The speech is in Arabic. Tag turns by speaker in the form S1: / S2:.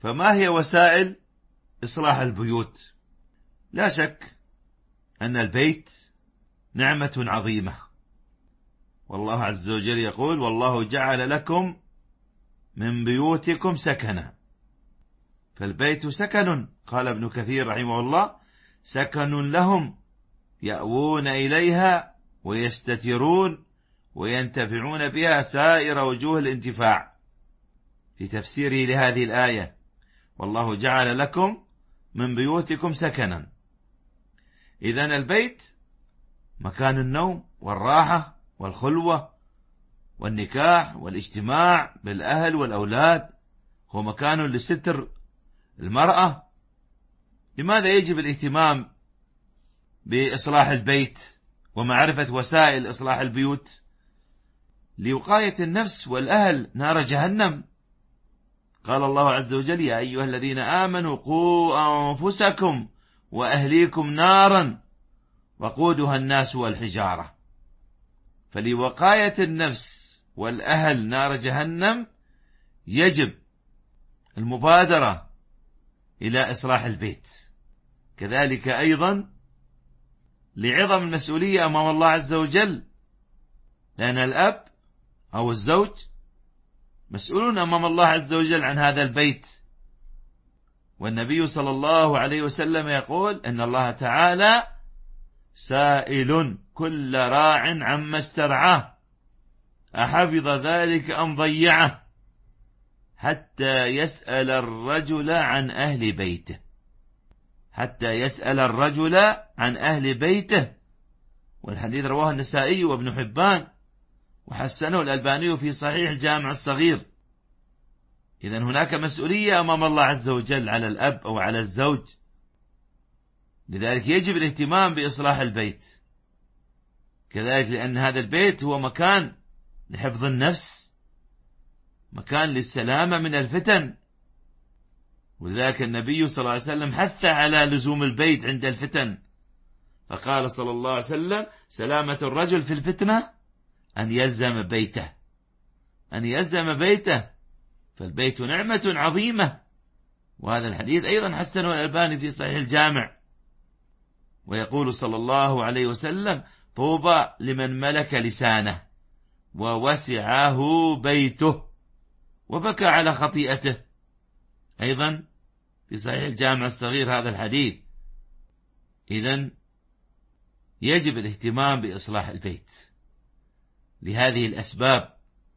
S1: فما هي وسائل إصلاح البيوت؟ لا شك أن البيت نعمة عظيمة، والله عز وجل يقول: والله جعل لكم من بيوتكم سكنا. فالبيت سكن، قال ابن كثير رحمه الله: سكن لهم يأوون إليها ويستترون وينتفعون بها سائر وجوه الانتفاع. في تفسيره لهذه الآية: والله جعل لكم من بيوتكم سكنا. إذن البيت مكان النوم والراحة والخلوة والنكاح والاجتماع بالأهل والأولاد، هو مكان لستر المرأة. لماذا يجب الاهتمام بإصلاح البيت ومعرفة وسائل إصلاح البيوت؟ لوقاية النفس والأهل نار جهنم. قال الله عز وجل: يا أيها الذين آمنوا قوا أنفسكم وأهليكم نارا وقودها الناس والحجارة. فلوقاية النفس والأهل نار جهنم يجب المبادرة إلى إصلاح البيت. كذلك أيضا لعظم المسؤولية أمام الله عز وجل، لأن الأب أو الزوج مسؤولون أمام الله عز وجل عن هذا البيت. والنبي صلى الله عليه وسلم يقول: إن الله تعالى سائل كل راع عما استرعاه أحفظ ذلك أم ضيعه، حتى يسأل الرجل عن أهل بيته. حتى يسأل الرجل عن أهل بيته. والحديث رواه النسائي وابن حبان وحسنه الألباني في صحيح الجامع الصغير. إذن هناك مسؤولية أمام الله عز وجل على الأب أو على الزوج. لذلك يجب الاهتمام بإصلاح البيت. كذلك لأن هذا البيت هو مكان لحفظ النفس، مكان للسلامة من الفتن. ولذلك النبي صلى الله عليه وسلم حث على لزوم البيت عند الفتن، فقال صلى الله عليه وسلم: سلامة الرجل في الفتنة أن يلزم بيته. أن يلزم بيته. فالبيت نعمة عظيمة. وهذا الحديث أيضا حسنه الألباني في صحيح الجامع. ويقول صلى الله عليه وسلم: طوبى لمن ملك لسانه ووسعه بيته وبكى على خطيئته. أيضا في صحيح الجامع الصغير هذا الحديث. إذن يجب الاهتمام بإصلاح البيت لهذه الأسباب.